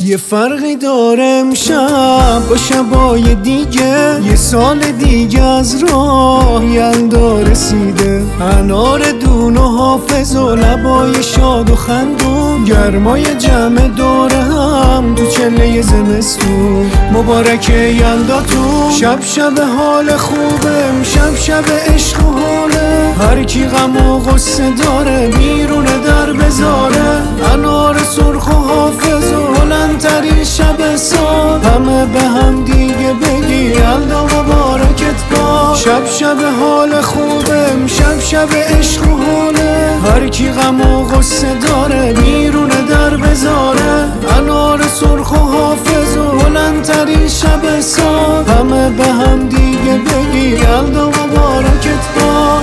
یه فرقی داره امشب با شبای دیگه، یه سال دیگه از راه یلدا رسیده. انار دون و حافظ و لبای شاد و خندون، گرمای جمع دور هم تو چله زمستون. مبارکه یلداتون، شب شب حال خوبه، امشب شب عشق و حاله. هر کی غم و غصه داره بیرون در بذاره. انار سرخ و حافظ و بلندترین شب سال، همه به هم دیگه بگی یلدا مبارکت با. شب شب حال خوبه، امشب شب عشق و حاله. هر کی غم و غصه داره بیرون در بذاره. انار سرخ و حافظ و بلندترین شب سال، همه به هم دیگه بگی یلدا مبارکت با.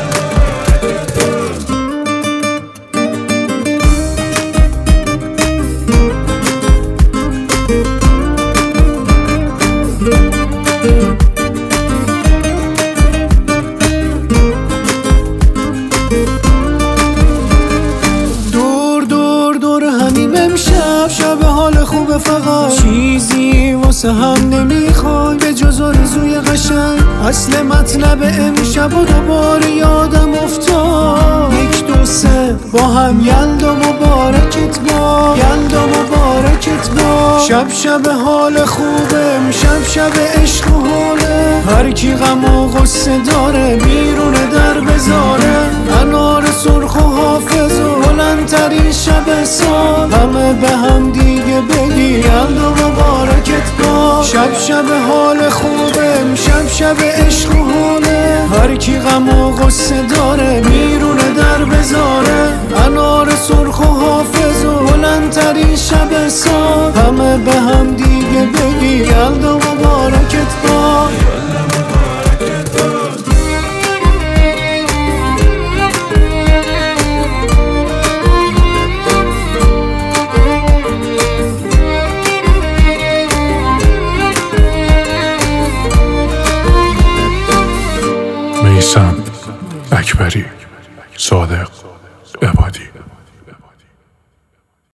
شب حال خوبه، فقط چیزی واسه هم نمیخوای به جز آرزوی قشنگ. اصل مطلب امشب و دوباره یادم افتاد. 1 2 3 با هم یلدا مبارکت با، یلدا مبارکت با. شب شب حال خوبه، امشب شب عشق و حاله. هر کی غم و غصه داره بیرون در بذاره. انار سرخ و حافظ و بلندترین شب سال، همه به هم دیگه بگی یلدا مبارکت با. شب شب حال خوبه، امشب شب عشق و حاله. هر کی غم و غصه داره بیرون در بذاره. انار سرخ و حافظ و بلندترین شب سال، همه به هم دیگه بگی یلدا مبارکت با. میثم اکبری، صادق عبادی.